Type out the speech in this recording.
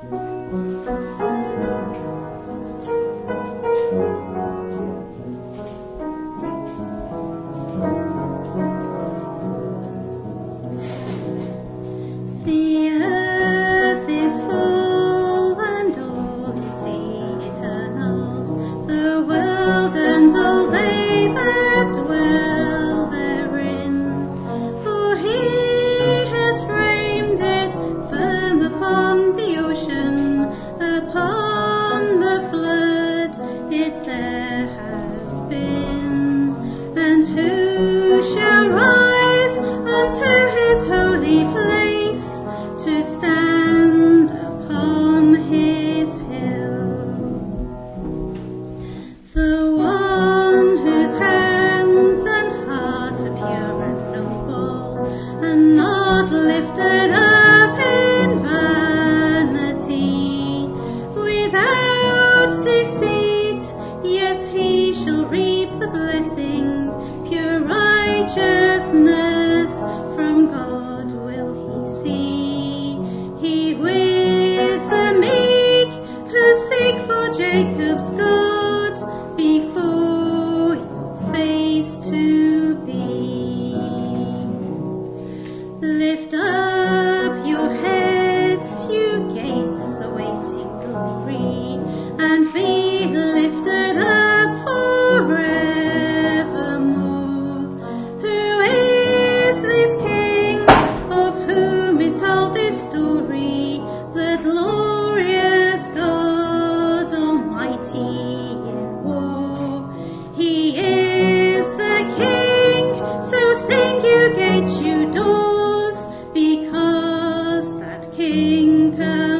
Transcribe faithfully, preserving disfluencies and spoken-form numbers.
The earth is full and all is the eternal's, the world and all they that dwell therein. For he has framed it firm upon the ocean, upon the flood it there has been. And who shall rise unto his holy place, to stand upon his hill? The one whose hands and heart are pure and noble, and not lifted up in vanity, without deceit, yes, he shall reap the blessing, pure righteousness from God will he see. He with the meek who seek for Jacob's God, before your face to be. Lift up your heads, you gates awaiting glory, and be lifted up forevermore. Who is this King of whom is told this story, the glorious God Almighty in war? He is the King, so sing you gates, you doors, because that King comes.